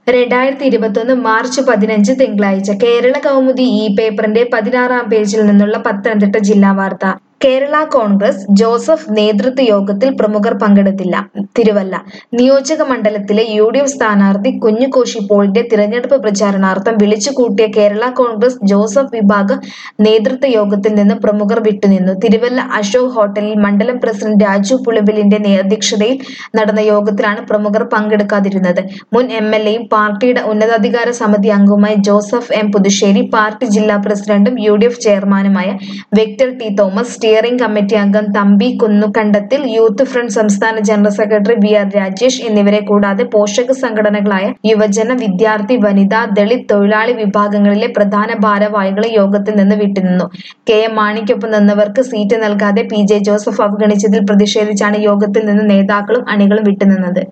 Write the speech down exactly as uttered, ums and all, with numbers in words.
രണ്ടായിരത്തി ഇരുപത്തൊന്ന് മാർച്ച് പതിനഞ്ച് തിങ്കളാഴ്ച കേരള കൗമുദി ഈ പേപ്പറിന്റെ പതിനാറാം പേജിൽ നിന്നുള്ള പത്തനംതിട്ട ജില്ലാ വാർത്ത. കേരള കോൺഗ്രസ് ജോസഫ് നേതൃത്വ യോഗത്തിൽ പ്രമുഖർ പങ്കെടുത്തില്ല. തിരുവല്ല നിയോജക മണ്ഡലത്തിലെ യു ഡി എഫ് സ്ഥാനാർത്ഥി കുഞ്ഞുകോശി പോളിന്റെ തിരഞ്ഞെടുപ്പ് പ്രചാരണാർത്ഥം വിളിച്ചുകൂട്ടിയ കേരള കോൺഗ്രസ് ജോസഫ് വിഭാഗ നേതൃത്വ യോഗത്തിൽ നിന്ന് പ്രമുഖർ വിട്ടുനിന്നു. തിരുവല്ല അശോക് ഹോട്ടലിൽ മണ്ഡലം പ്രസിഡന്റ് രാജു പുളിവിലിന്റെ അധ്യക്ഷതയിൽ നടന്ന യോഗത്തിലാണ് പ്രമുഖർ പങ്കെടുക്കാതിരുന്നത്. മുൻ എം എൽ എയും പാർട്ടിയുടെ ഉന്നതാധികാര സമിതി അംഗവുമായ ജോസഫ് എം പുതുശ്ശേരി, പാർട്ടി ജില്ലാ പ്രസിഡന്റും യു ഡി എഫ് ചെയർമാനുമായ Victor T Thomas, steering committee അംഗം തമ്പി കുന്നുകണ്ടത്തിൽ, യൂത്ത് ഫ്രണ്ട് സംസ്ഥാന general secretary V R Rajesh എന്നിവരെ കൂടാതെ പോഷക സംഘടനകളായ യുവജന, വിദ്യാർത്ഥി, വനിതാ, ദളിത്, തൊഴിലാളി വിഭാഗങ്ങളിലെ പ്രധാന ഭാരവാഹികളെ യോഗത്തിൽ നിന്ന് വിട്ടുനിന്നു. കെ എം മാണിക്കൊപ്പം നിന്നവർക്ക് സീറ്റ് നൽകാതെ പി ജെ ജോസഫ് അവഗണിച്ചതിൽ പ്രതിഷേധിച്ചാണ് യോഗത്തിൽ നിന്ന് നേതാക്കളും അണികളും വിട്ടുനിന്നത്.